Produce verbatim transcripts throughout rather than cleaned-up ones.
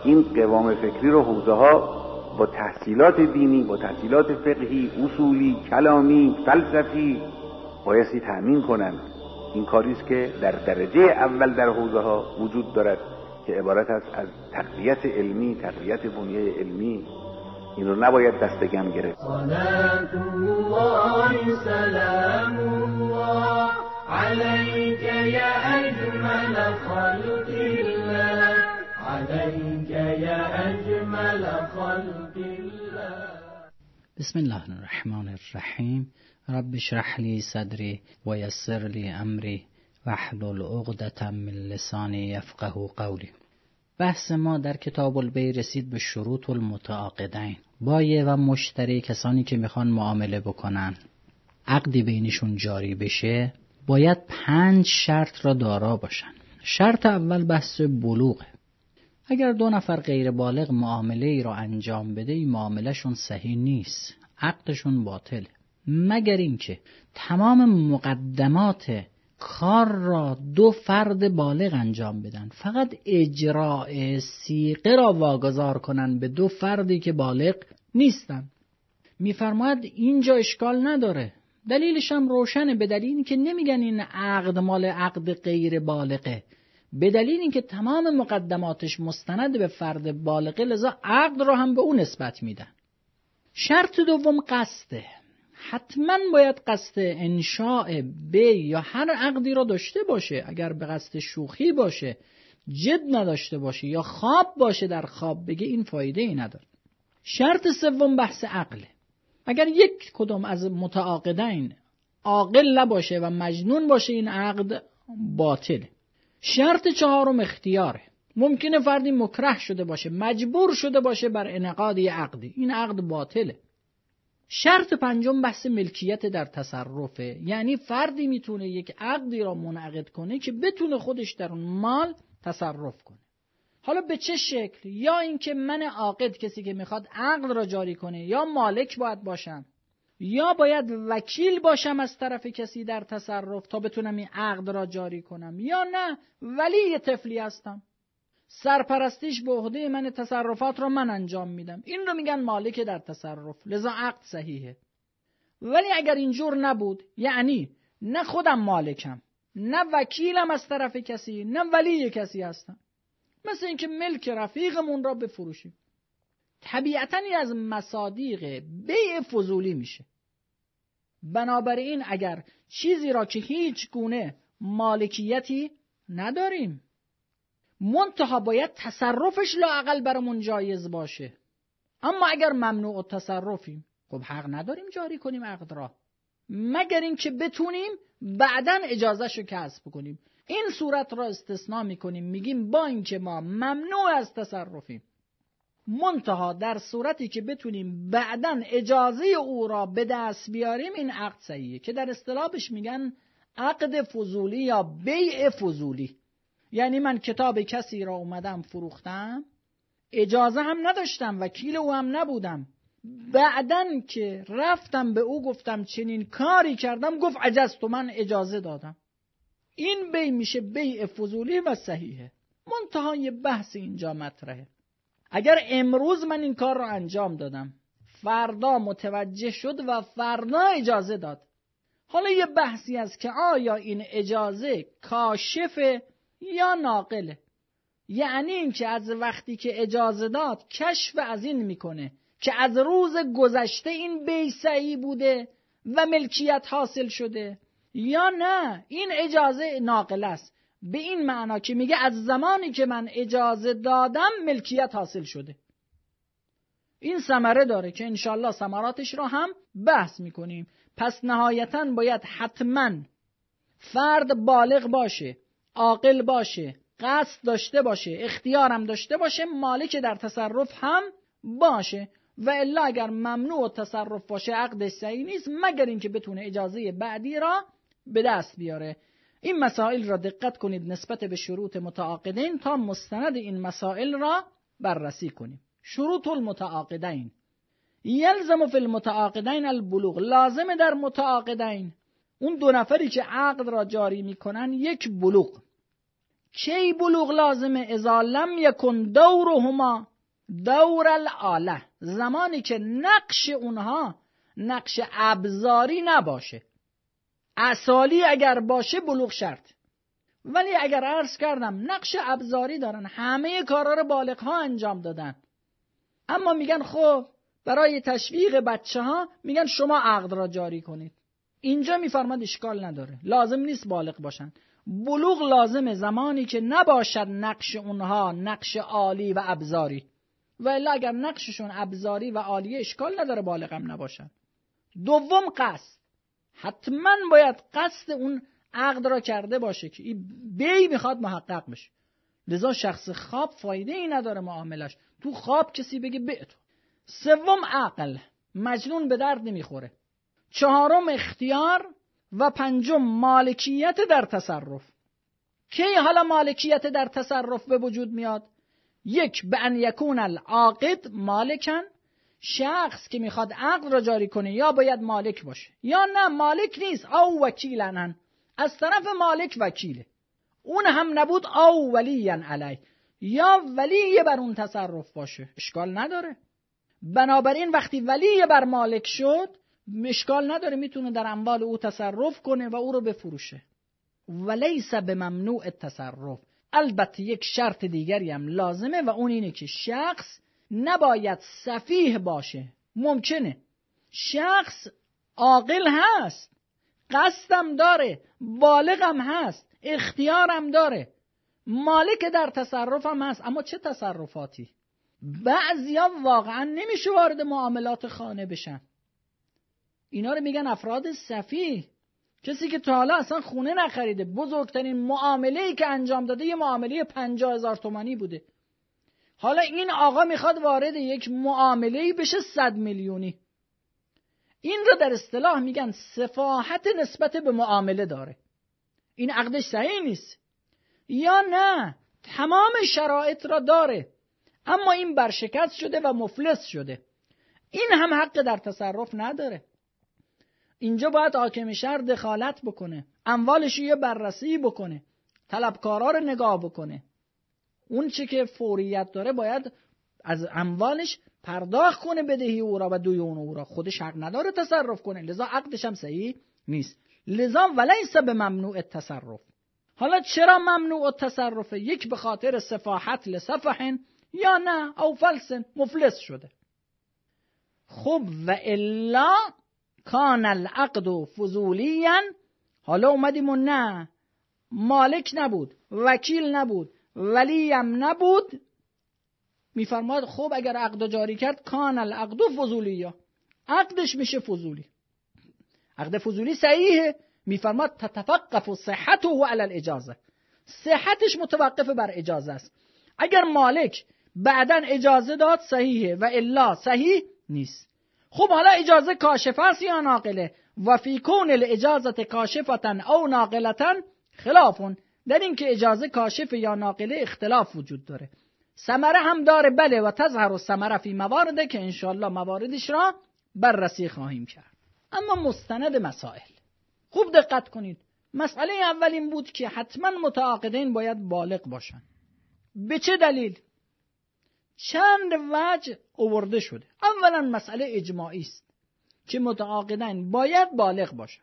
این قوام فکری رو حوزه ها با تحصیلات دینی، با تحصیلات فقهی، اصولی، کلامی، فلسفی بایستی تأمین کنند. این کاریست که در درجه اول در حوزه ها وجود دارد که عبارت است از تقویت علمی، تقویت بنیه علمی. این رو نباید دستگم گرفت. صلات الله سلام الله علیک یا اجمل خلق الله، علیک یا اجمل خلق الله. بسم الله الرحمن الرحیم. رب اشرح لی صدری و یسر لی امری واحلل عقدة من لسانی یفقهوا قولی. بحث ما در کتاب البیع رسید به شروط المتعاقدین. بایع و مشتری، کسانی که میخوان معامله بکنن، عقدی بینشون جاری بشه، باید پنج شرط را دارا باشن. شرط اول بحث بلوغه. اگر دو نفر غیر بالغ معامله ای را انجام بده، این معامله شون صحیح نیست، عقدشون باطله، مگر اینکه تمام مقدمات کار را دو فرد بالغ انجام بدن، فقط اجراء صیغه را واگذار کنن به دو فردی که بالغ نیستن. میفرماید اینجا اشکال نداره. دلیلش هم روشنه، به دلیل اینکه نمیگن این عقد مال عقد غیر بالغه، به دلیل اینکه تمام مقدماتش مستند به فرد بالغه، لذا عقد را هم به اون نسبت میدن. شرط دوم قصده. حتما باید قصد انشاء بیع یا هر عقدی را داشته باشه. اگر به قصد شوخی باشه، جد نداشته باشه یا خواب باشه، در خواب بگه، این فایده ای نداره. شرط سوم بحث عقله. اگر یک کدام از متعاقدین عاقل نباشه و مجنون باشه، این عقد باطله. شرط چهارم اختیاره. ممکنه فردی مکره شده باشه، مجبور شده باشه بر انعقاد عقدی، این عقد باطله. شرط پنجم بحث ملکیت در تصرفه. یعنی فردی میتونه یک عقدی را منعقد کنه که بتونه خودش در اون مال تصرف کنه. حالا به چه شکل؟ یا اینکه من عاقد، کسی که میخواد عقد را جاری کنه، یا مالک باید باشم، یا باید وکیل باشم از طرف کسی در تصرف تا بتونم این عقد را جاری کنم، یا نه ولی طفلی هستم، سرپرستیش به عهده من، تصرفات را من انجام میدم، این رو میگن مالک در تصرف، لذا عقد صحیحه. ولی اگر اینجور نبود، یعنی نه خودم مالکم، نه وکیلم از طرف کسی، نه ولی کسی هستم، مثل اینکه ملک رفیقمون را بفروشیم، طبیعتاً از مصادیق بیع فضولی میشه. بنابراین اگر چیزی را که هیچ گونه مالکیتی نداریم، منتها باید تصرفش لااقل برامون جایز باشه، اما اگر ممنوع التصرفیم، خب حق نداریم جاری کنیم عقد را، مگر اینکه بتونیم بعداً اجازهشو کسب کنیم. این صورت را استثناء میکنیم، میگیم با اینکه ما ممنوع از تصرفیم، منتها در صورتی که بتونیم بعداً اجازه او را به دست بیاریم، این عقد صحیحه، که در اصطلاحش میگن عقد فضولی یا بیع فضولی. یعنی من کتاب کسی را اومدم فروختم، اجازه هم نداشتم، وکیل او هم نبودم، بعدن که رفتم به او گفتم چنین کاری کردم، گفت عجزت، من اجازه دادم. این بیع میشه بیع فضولی و صحیحه. منتها یه بحث اینجا مطرحه. اگر امروز من این کار را انجام دادم، فردا متوجه شد و فردا اجازه داد، حالا یه بحثی است که آیا این اجازه کاشفه یا ناقله. یعنی این که از وقتی که اجازه داد کشف از این میکنه که از روز گذشته این بیع صحیح بوده و ملکیت حاصل شده، یا نه این اجازه ناقله است، به این معنا که میگه از زمانی که من اجازه دادم ملکیت حاصل شده. این ثمره داره که انشالله ثمراتش رو هم بحث میکنیم. پس نهایتاً باید حتماً فرد بالغ باشه، عاقل باشه، قصد داشته باشه، اختیارم داشته باشه، مالک در تصرف هم باشه، و الا اگر ممنوع تصرف باشه عقد صحیح نیست، مگر اینکه بتونه اجازه بعدی را به دست بیاره. این مسائل را دقت کنید نسبت به شروط متعاقدین تا مستند این مسائل را بررسی کنیم. شروط المتعاقدین: یلزم فی المتعاقدین البلوغ. لازم در متعاقدین، اون دو نفری که عقد را جاری میکنن، یک بلوغ. کی بلوغ لازمه؟ اذا لم یکن دورهما دور الآله، زمانی که نقش اونها نقش ابزاری نباشه. اصالی اگر باشه بلوغ شرط، ولی اگر عرض کردم نقش ابزاری دارن، همه کارا رو بالغ ها انجام دادن، اما میگن خب برای تشویق بچه ها میگن شما عقد را جاری کنید. اینجا میفرماد اشکال نداره، لازم نیست بالغ باشن. بلوغ لازمه زمانی که نباشد نقش اونها نقش عالی و ابزاری، و الا اگر نقششون ابزاری و عالی اشکال نداره بالغ هم نباشن. دوم قصد، حتما باید قصد اون عقد را کرده باشه که این بی میخواد محقق بشه. لذا شخص خواب فایده ای نداره معاملش، تو خواب کسی بگه به تو. سوم عقل، مجنون به درد نمیخوره. چهارم اختیار و پنجم مالکیت در تصرف. کی حالا مالکیت در تصرف به وجود میاد؟ یک، به ان یکون العاقد مالکن، شخص که میخواد عقد را جاری کنه یا باید مالک باشه یا نه مالک نیست، او وکیلن، از طرف مالک وکیله، اون هم نبود او ولیین علی، یا ولی بر اون تصرف باشه، اشکال نداره. بنابراین وقتی ولی بر مالک شد اشکال نداره، میتونه در اموال او تصرف کنه و او رو بفروشه. ولیس به ممنوع التصرف. البته یک شرط دیگری هم لازمه و اون اینه که شخص نباید سفیه باشه. ممکنه شخص عاقل هست، قصدم داره، بالغم هست، اختیارم داره، مالک در تصرفم هست، اما چه تصرفاتی؟ بعضیا واقعا نمیشه وارد معاملات خانه بشن. اینا رو میگن افراد سفیه، کسی که تا حالا اصلا خونه نخریده، بزرگترین معامله‌ای که انجام داده یه معامله پنجاه هزار تومانی بوده. حالا این آقا میخواد وارد یک معامله‌ای بشه صد میلیونی. این رو در اصطلاح میگن سفاحت نسبت به معامله داره. این عقدش صحیح نیست. یا نه تمام شرایط را داره اما این برشکست شده و مفلس شده، این هم حق در تصرف نداره. اینجا باید حاکم شهر دخالت بکنه، اموالش یه بررسی بکنه، طلبکارا رو نگاه بکنه، اون چی که فوریت داره باید از اموالش پرداخت کنه بدهی او را و دیون او را، خودش حق نداره تصرف کنه، لذا عقدش هم صحیح نیست. لذا ولیس به ممنوع التصرف. حالا چرا ممنوع التصرف؟ یک به خاطر سفاحت لسفح، یا نه او فلسن، مفلس شده. خب و الا کان العقد فضولیا، حالا اومدیم و نه مالک نبود، وکیل نبود، ولیم نبود، میفرماد خب اگر عقد جاری کرد کان العقد فضولیا، عقدش میشه فضولی. عقد فضولی صحیحه، میفرماد تتوقف صحته علی الاجازه، صحتش متوقف بر اجازه است. اگر مالک بعدن اجازه داد صحیحه و الا صحیح نیست. خب حالا اجازه کاشفه است یا ناقله؟ و فی کون الاجازه کاشفتن او ناقلتن خلافون، در این که اجازه کاشف یا ناقله اختلاف وجود داره. ثمره هم داره بله، و تظهر الثمره فی موارده که انشاءالله مواردش را بررسی خواهیم کرد. اما مستند مسائل خوب دقت کنید. مسئله اول این بود که حتما متعاقدین باید بالغ باشن. به چه دلیل؟ چند وجه آورده شده. اولا مسئله اجماعی است که متعاقدین باید بالغ باشن.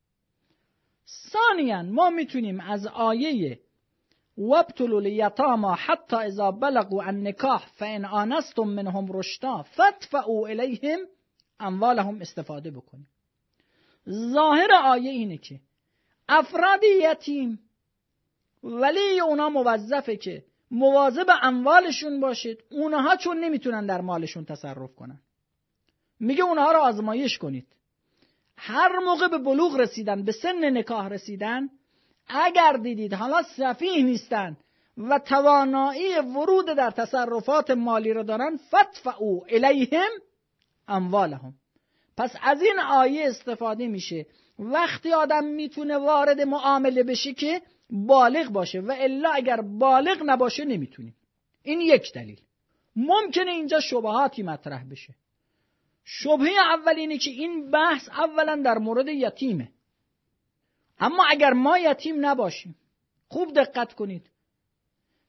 ثانیاً ما میتونیم از آیه وابتلوا الیتامی حتی اذا بلغوا النکاح فان آنستم منهم رشدا فادفعوا الیهم اموالهم استفاده بکنیم. ظاهر آیه اینه که افراد یتیم ولی اونا موظفه که مواظب اموالشون باشید. اونها چون نمیتونن در مالشون تصرف کنن، میگه اونها رو آزمایش کنید. هر موقع به بلوغ رسیدن، به سن نکاح رسیدن، اگر دیدید حالا سفیه نیستن و توانایی ورود در تصرفات مالی رو دارن، فادفعوا الیهم اموالهم. پس از این آیه استفاده میشه وقتی آدم میتونه وارد معامله بشه که بالغ باشه، و الا اگر بالغ نباشه نمیتونه. این یک دلیل. ممکنه اینجا شبهاتی مطرح بشه. شبهه اول اینه که این بحث اولا در مورد یتیمه، اما اگر ما یتیم نباشیم، خوب دقت کنید،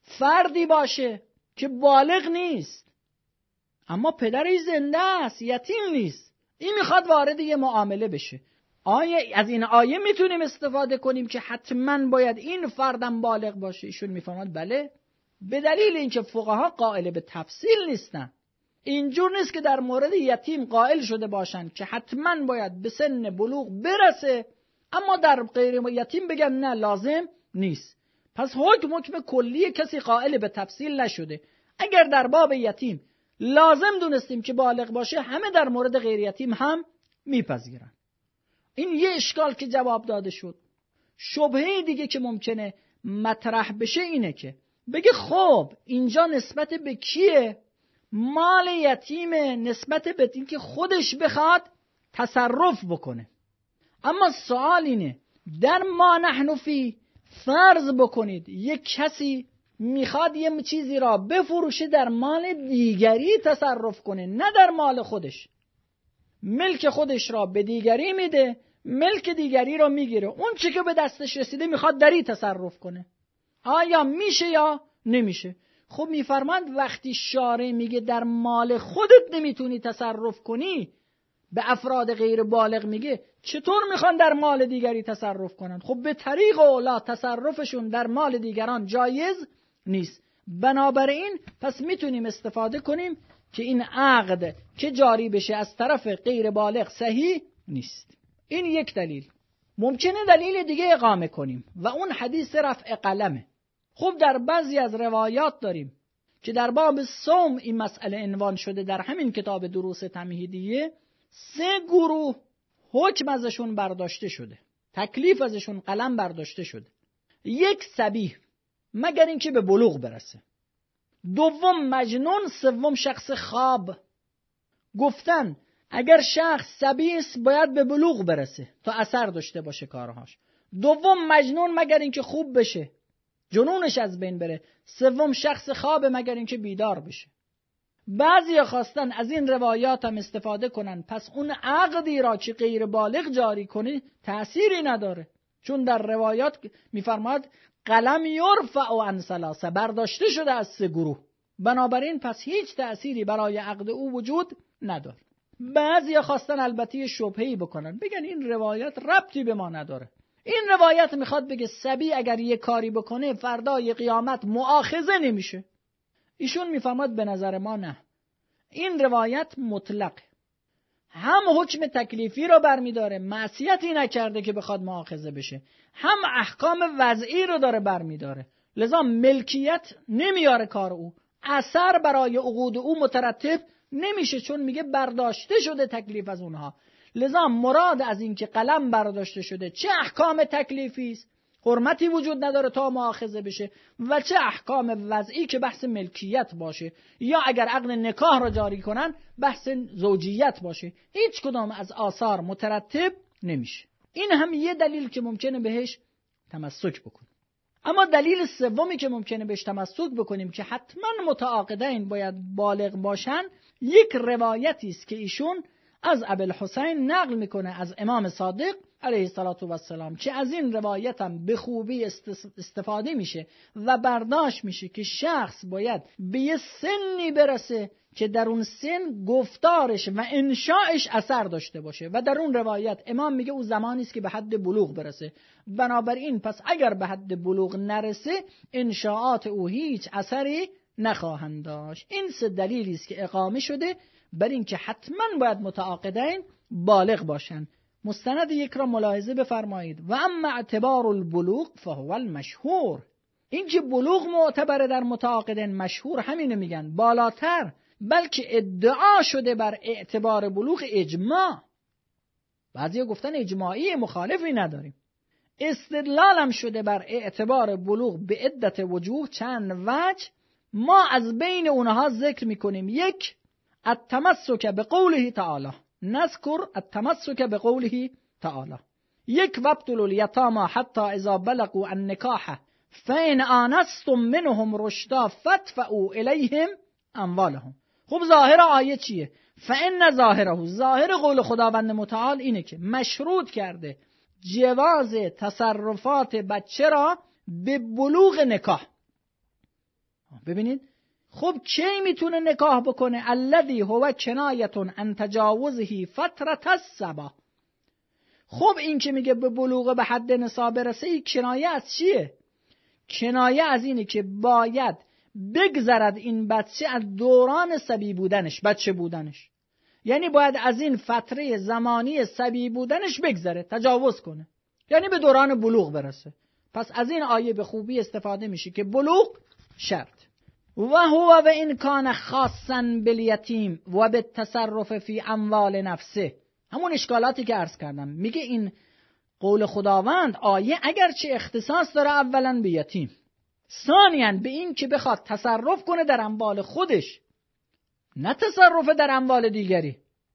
فردی باشه که بالغ نیست اما پدرش زنده است، یتیم نیست، این میخواد وارد یه معامله بشه، آیا از این آیه میتونیم استفاده کنیم که حتما باید این فردم بالغ باشه؟ ایشون میفهمد بله، به دلیل اینکه فقها قائل به تفصیل نیستن. اینجور نیست که در مورد یتیم قائل شده باشن که حتما باید به سن بلوغ برسه، اما در غیر یتیم بگن نه لازم نیست. پس حکم حکم کلی، کسی قائل به تفصیل نشده. اگر در باب یتیم لازم دونستیم که بالغ باشه، همه در مورد غیر یتیم هم میپذیرن. این یه اشکال که جواب داده شد. شبهه دیگه که ممکنه مطرح بشه اینه که بگه خب اینجا نسبت به کیه؟ مال یتیم نسبت به این که خودش بخواد تصرف بکنه. اما سوال اینه در ما نحن فی، فرض بکنید یک کسی میخواد یه چیزی را بفروشه در مال دیگری تصرف کنه، نه در مال خودش. ملک خودش را به دیگری میده، ملک دیگری را میگیره، اون چی که به دستش رسیده میخواد دری تصرف کنه. آیا میشه یا نمیشه؟ خب میفرماند وقتی شارع میگه در مال خودت نمیتونی تصرف کنی، به افراد غیر بالغ میگه چطور میخوان در مال دیگری تصرف کنن؟ خب به طریق اولا تصرفشون در مال دیگران جایز نیست. بنابراین پس میتونیم استفاده کنیم که این عقد که جاری بشه از طرف غیر بالغ صحیح نیست. این یک دلیل. ممکنه دلیل دیگه اقامه کنیم و اون حدیث رفع قلمه. خب در بعضی از روایات داریم که در باب صوم این مسئله عنوان شده در همین کتاب دروس تمهیدیه، سه گروه حکم ازشون برداشته شده، تکلیف ازشون قلم برداشته شده. یک صبی مگر اینکه به بلوغ برسه، دوم مجنون، سوم شخص خواب. گفتن اگر شخص صبی است باید به بلوغ برسه تا اثر داشته باشه کارهاش. دوم مجنون مگر اینکه خوب بشه، جنونش از بین بره. سوم شخص خواب مگر اینکه بیدار بشه. بعضی خواستن از این روایات هم استفاده کنن، پس اون عقدی را که غیر بالغ جاری کنی تأثیری نداره، چون در روایات میفرماد قلم یرفع عن ثلاثه، برداشته شده از سه گروه، بنابراین پس هیچ تأثیری برای عقد او وجود نداره. بعضی خواستن البته شبهه‌ای بکنن، بگن این روایت ربطی به ما نداره. این روایت میخواد بگه صبی اگر یه کاری بکنه فردای قیامت مؤاخذه نمیشه. ایشون میفهمد به نظر ما نه، این روایت مطلق، هم حکم تکلیفی رو برمیداره، معصیتی نکرده که بخواد مؤاخذه بشه، هم احکام وضعی رو داره برمیداره، لذا ملکیت نمیاره کار او، اثر برای عقود او مترتب نمیشه، چون میگه برداشته شده تکلیف از اونها. لذا مراد از این که قلم برداشته شده چه احکام تکلیفی است، حرمتی وجود نداره تا مؤاخذه بشه، و چه احکام وضعی که بحث ملکیت باشه، یا اگر عقد نکاح را جاری کنن بحث زوجیت باشه، هیچ کدام از آثار مترتب نمیشه. این هم یه دلیل که ممکنه بهش تمسک بکنیم. اما دلیل سومی که ممکنه بهش تمسک بکنیم که حتما متعاقدین باید بالغ باشن، یک روایتی است که ایشون از ابوالحسین نقل میکنه از امام صادق علیه السلام، که از این روایت هم به خوبی استفاده میشه و برداشت میشه که شخص باید به یه سنی برسه که در اون سن گفتارش و انشاءش اثر داشته باشه، و در اون روایت امام میگه او زمانی است که به حد بلوغ برسه. بنابراین پس اگر به حد بلوغ نرسه انشاءات او هیچ اثری نخواهند داشت. این سه دلیلی است که اقامه شده بر این که حتما باید متعاقدین بالغ باشند. مستند یک را ملاحظه بفرمایید. و اما اعتبار البلوغ فهو المشهور، این که بلوغ معتبره در متعاقدین، مشهور همینه میگن، بالاتر، بلکه ادعا شده بر اعتبار بلوغ اجماع. بعضی گفتن اجماعی، مخالفی نداریم. استدلال هم شده بر اعتبار بلوغ به عدت وجوه، چند وجه، ما از بین اونها ذکر میکنیم. یک، التمسک بقوله تعالی، نذکر التمسک بقوله تعالی. یک، وابتلوا الیتامی حتی اذا بلغوا النکاح فإن آنستم منهم رشدا فادفعوا الیهم اموالهم. خب ظاهر آیه چیه؟ فإن ظاهره، ظاهر قول خداوند متعال اینه که مشروط کرده جواز تصرفات بچه را به بلوغ نکاح. ببینید خب کی میتونه نکاح بکنه؟ الذی هو کنایتون ان تجاوزه فترة الصبا. خب این که میگه به بلوغ به حد نصاب برسه، این کنایه از چیه؟ کنایه از اینه که باید بگذرد این بچه از دوران صبی بودنش، بچه بودنش، یعنی باید از این فتره زمانی صبی بودنش بگذره، تجاوز کنه، یعنی به دوران بلوغ برسه. پس از این آیه به خوبی استفاده میشه که بلوغ شرط. و هو و این کان خاصا بالیتیم و به تصرف فی اموال نفسه. همون اشکالاتی که عرض کردم، میگه این قول خداوند آیه اگرچه اختصاص داره اولا به یتیم، ثانیاً به این که بخواد تصرف کنه در اموال خودش، نه تصرف در اموال دیگری،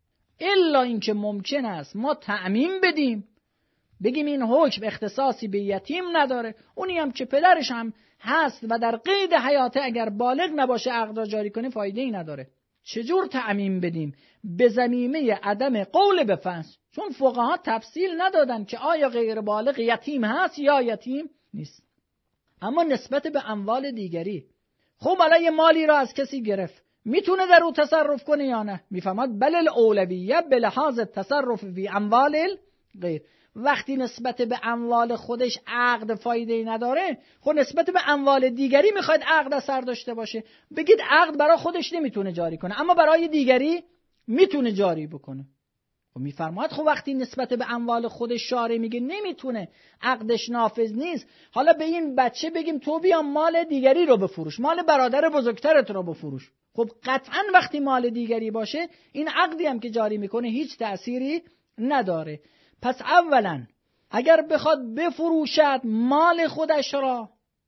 الا اینکه ممکن است ما تعمیم بدیم، بگیم این حکم اختصاصی به یتیم نداره، اونی هم که پدرش هم هست و در قید حیاته اگر بالغ نباشه عقد را جاری کنه فایده ای نداره. چجور تعمیم بدیم؟ به ضمیمه عدم قول به فصل، چون فقها تفصیل ندادن که آیا غیر بالغ یتیم هست یا یتیم نیست. اما نسبت به اموال دیگری، خب حالا یه مالی را از کسی گرفت، میتونه در او تصرف کنه یا نه؟ میفهمد بل الاولویه به لحاظ تصرف فی اموال غیر. وقتی نسبت به اموال خودش عقد فایده ای نداره، خب نسبت به اموال دیگری میخواید عقد اثر داشته باشه، بگید عقد برای خودش نمیتونه جاری کنه اما برای دیگری میتونه جاری بکنه. و میفرماید خب وقتی نسبت به اموال خودش شارع میگه نمیتونه، عقدش نافذ نیست، حالا به این بچه بگیم تو بیا مال دیگری رو بفروش، مال برادر بزرگترت رو بفروش، خب قطعا وقتی مال دیگری باشه این عقدی هم که جاری میکنه هیچ تأثیری نداره. پس اولا اگر بخواد بفروشد مال خودش را،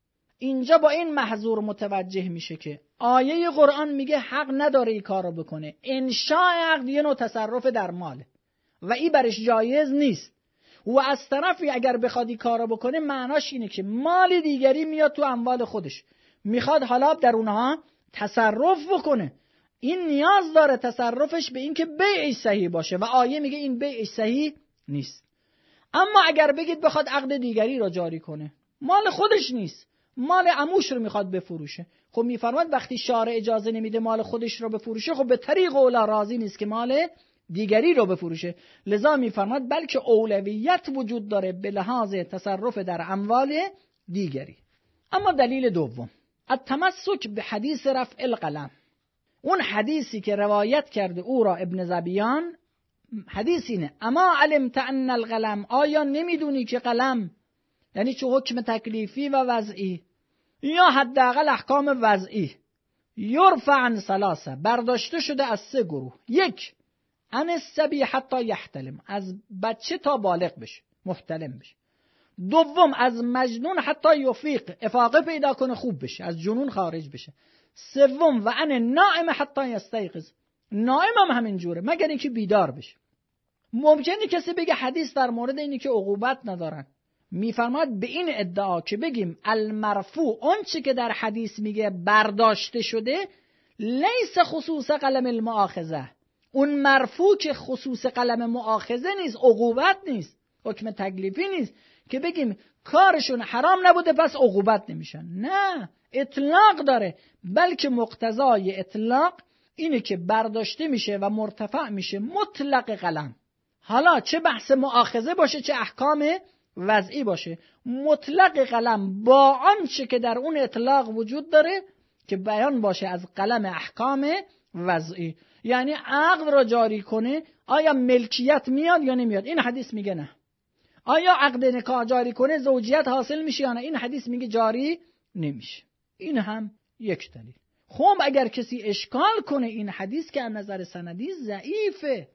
اینجا با این محظور متوجه میشه که آیه قرآن میگه حق نداره این کار رو بکنه. انشاء عقد یه نوع تصرف در ماله و این برش جایز نیست، و از طرفی اگر بخواد این کار رو بکنه معناش اینه که مال دیگری میاد تو اموال خودش، میخواد حالا در اونها تصرف بکنه، این نیاز داره تصرفش به این که بیعش صحیح باشه و آیه میگه این بیعش صحیح نیست. اما اگر بگید بخواد عقد دیگری را جاری کنه، مال خودش نیست، مال عموش رو میخواد بفروشه، خب میفرماد وقتی شارع اجازه نمیده مال خودش رو بفروشه، خب به طریق اولا راضی نیست که مال دیگری رو بفروشه، لذا میفرماد بلکه اولویت وجود داره به لحاظ تصرف در اموال دیگری. اما دلیل دوم، التمسک به حدیث رفع القلم. اون حدیثی که روایت کرده او را ابن زبیان، حدیث اینه: اما علمت ان القلم، آیا نمیدونی که قلم یعنی چه حکم تکلیفی و وضعی یا حداقل احکام وضعی، یرفع عن ثلاثه، برداشته شده از سه گروه. یک، عن الصبی حتی یحتلم، از بچه تا بالغ بشه، محتلم بشه. دوم، از مجنون حتی یفیق، افاقه پیدا کنه، خوب بشه، از جنون خارج بشه. سوم، و عن النائم حتی یستیقظ، نائم هم همین جوره مگر اینکه بیدار بشه. ممکنه کسی بگه حدیث در مورد اینی که عقوبت ندارن. میفرماد به این ادعا که بگیم المرفوع، اون چی که در حدیث میگه برداشته شده، لیس خصوص قلم المؤاخذه، اون مرفوع که خصوص قلم مؤاخذه نیست، عقوبت نیست، حکم تکلیفی نیست که بگیم کارشون حرام نبوده پس عقوبت نمیشن، نه، اطلاق داره، بلکه مقتضای اطلاق اینه که برداشته میشه و مرتفع میشه مطلق قلم. حالا چه بحث مؤاخذه باشه چه احکام وضعی باشه، مطلق قلم با آنچه که در اون اطلاق وجود داره که بیان باشه از قلم احکام وضعی، یعنی عقد را جاری کنه، آیا ملکیت میاد یا نمیاد؟ این حدیث میگه نه. آیا عقد نکاح جاری کنه زوجیت حاصل میشه یا نه؟ این حدیث میگه جاری نمیشه. این هم یک دلیل. خب اگر کسی اشکال کنه این حدیث که از نظر سندی ضعیفه،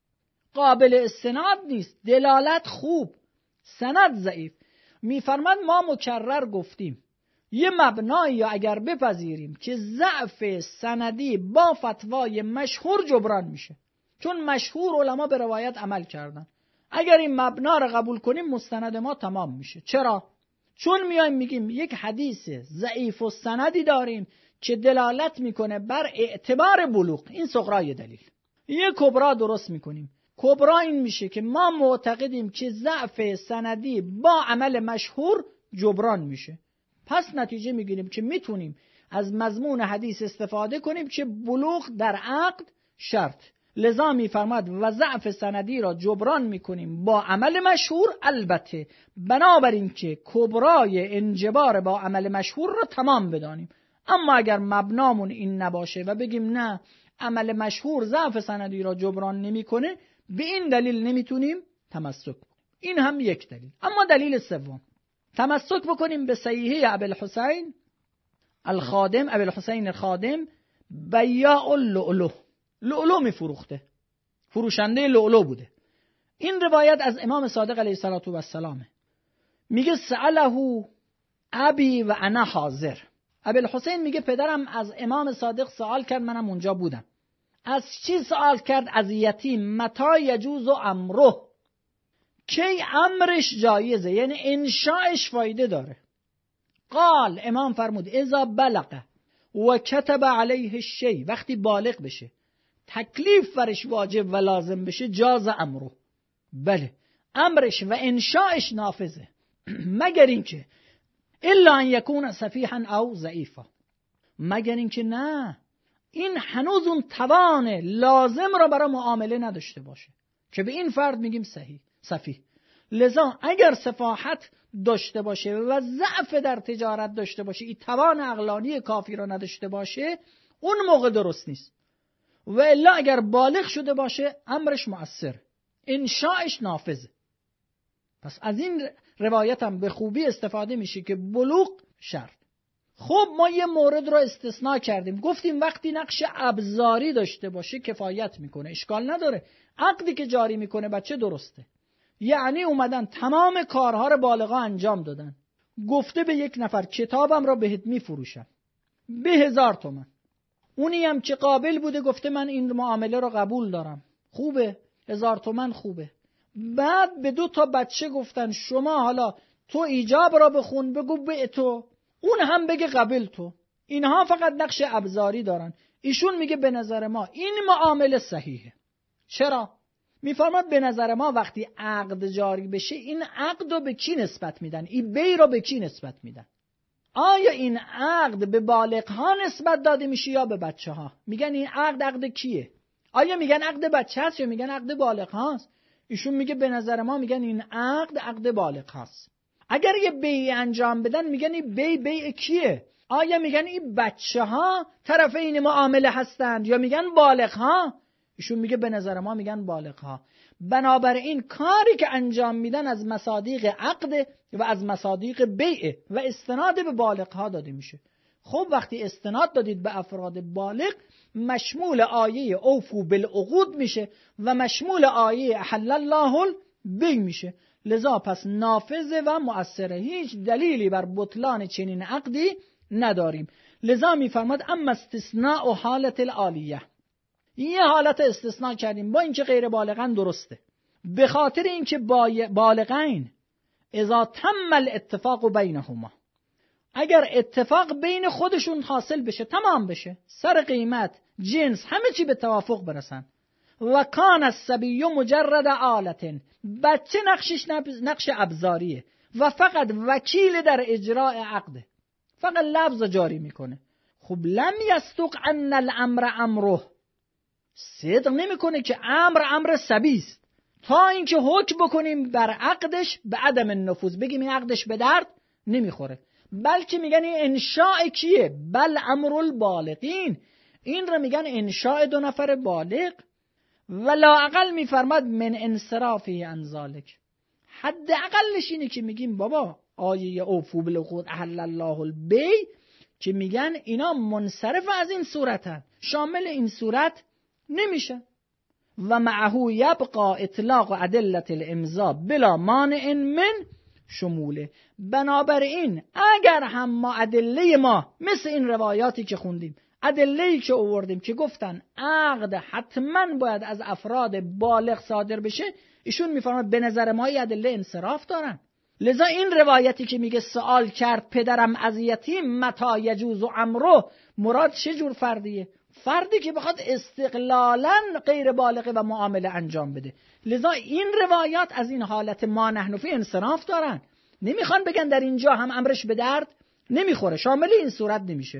قابل استناد نیست، دلالت خوب، سند ضعیف، میفرماد ما مکرر گفتیم یه مبنایی یا اگر بپذیریم که ضعف سندی با فتوای مشهور جبران میشه، چون مشهور علما به روایت عمل کردن، اگر این مبنا رو قبول کنیم مستند ما تمام میشه. چرا؟ چون میایم میگیم یک حدیث ضعیف و سندی داریم که دلالت میکنه بر اعتبار بلوغ، این صغرای دلیل. یک کبرا درست میکنیم، کبرا این میشه که ما معتقدیم که ضعف سندی با عمل مشهور جبران میشه، پس نتیجه میگیریم که میتونیم از مضمون حدیث استفاده کنیم که بلوغ در عقد شرط. لذا می‌فرماد و ضعف سندی را جبران می‌کنیم با عمل مشهور، البته بنابراین که کبرای انجبار با عمل مشهور را تمام بدانیم. اما اگر مبنامون این نباشه و بگیم نه عمل مشهور ضعف سندی را جبران نمی‌کنه، به این دلیل نمیتونیم تمسک کنیم. این هم یک دلیل. اما دلیل سوم، تمسک بکنیم به صحیحه ابوالحسین الخادم، ابوالحسین الخادم بیاع اللؤلؤ، لؤلؤ میفروخته، فروشنده لؤلؤ بوده. این روایت از امام صادق علیه الصلاة و السلام. میگه سأله ابی و انا حاضر. ابوالحسین میگه پدرم از امام صادق سوال کرد، منم اونجا بودم. از چی سوال کرد؟ از یتیم. متى یجوز امره، کی امرش جایزه، یعنی انشاءش فایده داره. قال، امام فرمود اذا بلغ و کتب علیه الشیء، وقتی بالغ بشه تکلیف فرش واجب و لازم بشه، جاز امره، بله امرش و انشاءش نافذه، مگر اینکه الا ان یکون سفیحا او ضعیفا، مگر اینکه نه این هنوز اون توان لازم را برای معامله نداشته باشه که به این فرد میگیم صحیح سفیح. لذا اگر سفاحت داشته باشه و ضعف در تجارت داشته باشه، این توان عقلانی کافی را نداشته باشه، اون موقع درست نیست. و الا اگر بالغ شده باشه امرش مؤثر، انشاءش نافذه. پس از این روایت هم به خوبی استفاده میشه که بلوغ شرط. خب ما یه مورد رو استثناء کردیم، گفتیم وقتی نقش ابزاری داشته باشه کفایت میکنه، اشکال نداره، عقدی که جاری میکنه بچه درسته. یعنی اومدن تمام کارها رو بالغا انجام دادن، گفته به یک نفر کتابم را بهت میفروشم به هزار تومن، اونی هم که قابل بوده گفته من این معامله رو قبول دارم، خوبه، هزار تومن خوبه. بعد به دو تا بچه گفتن شما حالا تو ایجاب را بخون، بگو به تو، اون هم بگه قبل تو. اینها فقط نقش ابزاری دارن. ایشون میگه به نظر ما این معامله صحیحه. چرا؟ میفرماد به نظر ما وقتی عقد جاری بشه این عقد رو به کی نسبت میدن؟ این بی رو به کی نسبت میدن؟ آیا این عقد به بالغ ها نسبت داده میشه یا به بچه ها؟ میگن این عقد عقد کیه؟ آیا میگن عقد بچه هست یا میگن عقد بالغ هاست؟ ایشون میگه به نظر ما میگن این عقد عقد بالغ هاست. اگر یه بی انجام بدن میگن این بی بی کیه؟ آیا میگن این بچه ها طرفین معامله هستند یا میگن بالغ ها؟ ایشون میگه به نظر ما میگن بالغ ها. بنابراین کاری که انجام میدن از مصادیق عقد و از مصادیق بیع و استناد به بالغ ها داده میشه. خب وقتی استناد دادید به افراد بالغ، مشمول آیه اوفو بالعقود میشه و مشمول آیه احل الله البیع میشه. لذا پس نافذه و مؤثره، هیچ دلیلی بر بطلان چنین عقدی نداریم. لذا میفرماد اما استثناء و حالت العالیه، یه حالت استثناء کردیم با اینکه غیر بالغن درسته، به خاطر اینکه بالغین اذا تم الاتفاق بینهما، اگر اتفاق بین خودشون حاصل بشه، تمام بشه، سر قیمت، جنس، همه چی به توافق برسن. و کان الصبی مجرد آلت، بچه نقشش نقش ابزاریه و فقط وکیل در اجراء عقده، فقط لفظ جاری میکنه. خب لم یصدق ان الامر امره، صدق نمیکنه که امر امر صبی است، تا اینکه حکم بکنیم بر عقدش به عدم النفوذ، بگیم این عقدش به درد نمیخوره، بلکه میگن این انشاء کیه؟ بل امر البالغین، این رو میگن انشاء دو نفر بالغ. ولا اقل میفرماد من انصرافی عن ذلک، حد اقلش اینه که میگیم بابا آیه اوفو بالعقود احل الله البیع که میگن اینا منصرف از این صورتن، شامل این صورت نمیشه. و معه یبقى اطلاق ادله الامضاء بلا مانع من شموله. بنابراین اگر هم ما ادله ما مثل این روایاتی که خوندیم، ادله‌ای که آوردیم که گفتن عقد حتما باید از افراد بالغ صادر بشه، ایشون میفرماید به نظر ما ادله انصراف دارن. لذا این روایتی که میگه سوال کرد پدرم از یتیم متى یجوز امره، مراد چه جور فردیه؟ فردی که بخواد استقلالا غیر بالغ و معامله انجام بده. لذا این روایات از این حالت ما نحن فی انصراف دارن، نمیخوان بگن در اینجا هم امرش به درد نمیخوره، شامل این صورت نمیشه.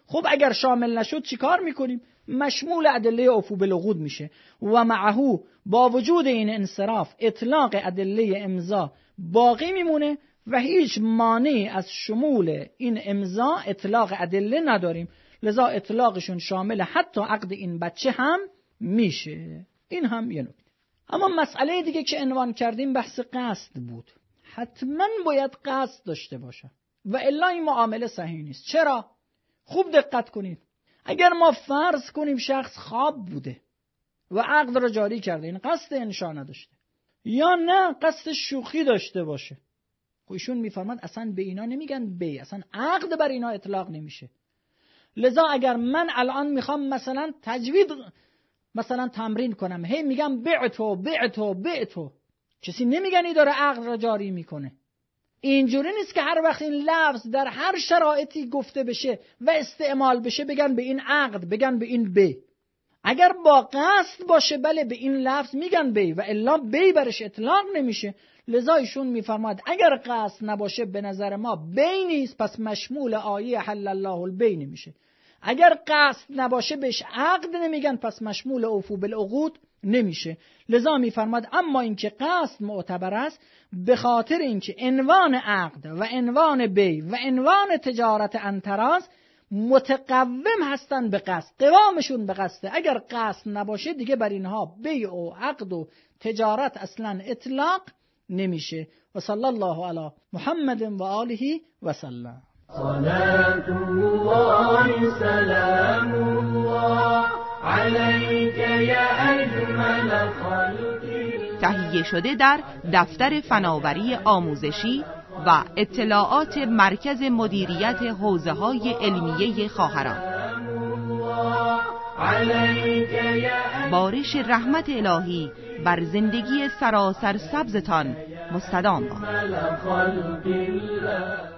خب اگر شامل نشد چی کار میکنیم؟ مشمول ادله عفو بالعقود میشه و معهو با وجود این انصراف اطلاق ادله امضا باقی میمونه و هیچ مانعی از شمول این امضا اطلاق ادله نداریم، لذا اطلاقشون شامل حتی عقد این بچه هم میشه. این هم یه نکته. اما مسئله دیگه که عنوان کردیم بحث قصد بود. حتما باید قصد داشته باشه و الا این معامله صحیح نیست. چرا؟ خوب دقت کنید. اگر ما فرض کنیم شخص خواب بوده و عقد را جاری کرده، این قصد انشا نداشته، یا نه قصد شوخی داشته باشه، ایشون میفرماد اصلا به اینا نمیگن بی، اصلا عقد بر اینا اطلاق نمیشه. لذا اگر من الان میخوام مثلا تجوید مثلا تمرین کنم، هی میگم بعتو بعتو بعتو، کسی نمیگنی داره عقد را جاری میکنه. اینجوری نیست که هر وقت این لفظ در هر شرایطی گفته بشه و استعمال بشه بگن به این عقد، بگن به این بی. اگر با قصد باشه بله به این لفظ میگن بی و الا بی برش اطلاق نمیشه. لذا ایشون میفرماد اگر قصد نباشه به نظر ما بی نیست، پس مشمول آیه حل الله البی نمیشه. اگر قصد نباشه بهش عقد نمیگن، پس مشمول عفو بالعقود نمیشه. لذا میفرماد اما اینکه قصد معتبر است به خاطر اینکه عنوان عقد و عنوان بی و عنوان تجارت انتراز متقوم هستن به قصد، قوامشون به قصده. اگر قصد نباشه دیگه بر اینها بیع و عقد و تجارت اصلا اطلاق نمیشه. و صلی الله علی محمد و آله و سلم. صلاة الله سلام الله عليك يا أجمل خلق. تهیه شده در دفتر فناوری آموزشی و اطلاعات مرکز مدیریت حوزه‌های علمیه خواهران. بارش رحمت الهی بر زندگی سراسر سبزتان مستدام باد.